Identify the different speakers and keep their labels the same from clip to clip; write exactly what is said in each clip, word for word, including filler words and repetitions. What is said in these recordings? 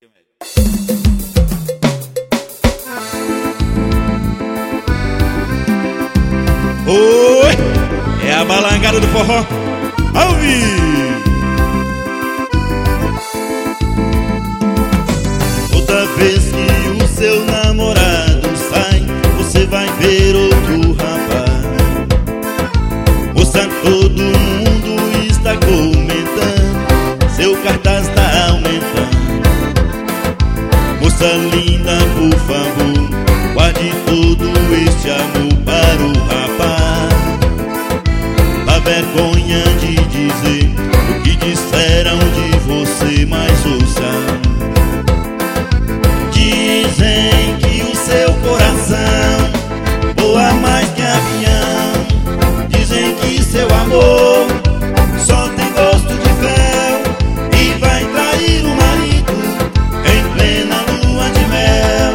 Speaker 1: Oi, é a balangada do forró ao vivo.
Speaker 2: Toda vez que o seu namorado sai, você vai ver outro rapaz. Moça, todo mundo está comentando, seu cartaz está aumentando. Moça linda, por favor, guarde todo este amor para o rapaz. Dá vergonha de dizer o que disseram de você, mas ouça. Dizem que o seu coração voa mais que avião. Dizem que seu amor só tem gosto de fel e vai trair o marido em plena lua de mel.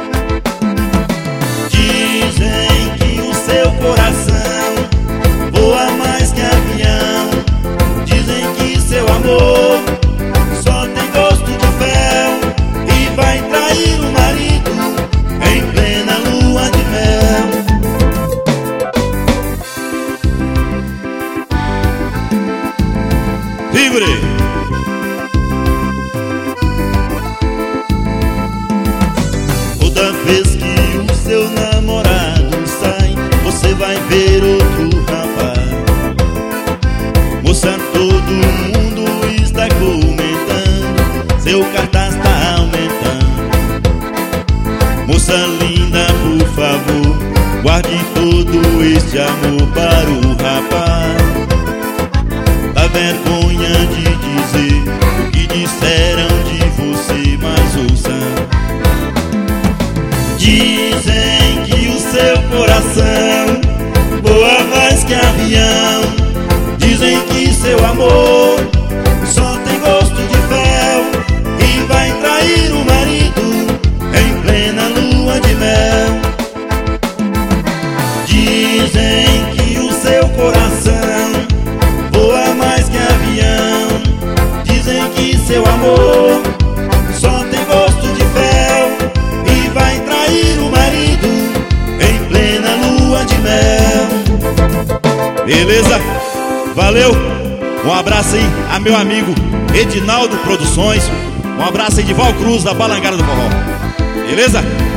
Speaker 2: Dizem que o seu coração voa mais que avião. Dizem que seu amor só tem gosto de fel e vai trair o marido em plena lua de mel.
Speaker 1: Livre!
Speaker 2: Toda vez que o seu namorado sai, você vai ver outro rapaz. Moça, todo mundo está comentando, seu cartaz está aumentando. Moça linda, por favor, guarde todo este amor para o rapaz. Dá vergonha de dizer o que disseram de você, mas ouça. Dizem que o seu coração voa mais que avião. Dizem que seu amor só tem gosto de fel e vai trair o marido em plena lua de mel. Dizem que o seu coração voa mais que avião. Dizem que seu amor só tem gosto de fel e vai trair o marido em plena lua de mel.
Speaker 1: Beleza? Valeu! Um abraço aí a meu amigo Edinaldo Produções. Um abraço aí de Val Cruz, da Balangada do Forró. Beleza?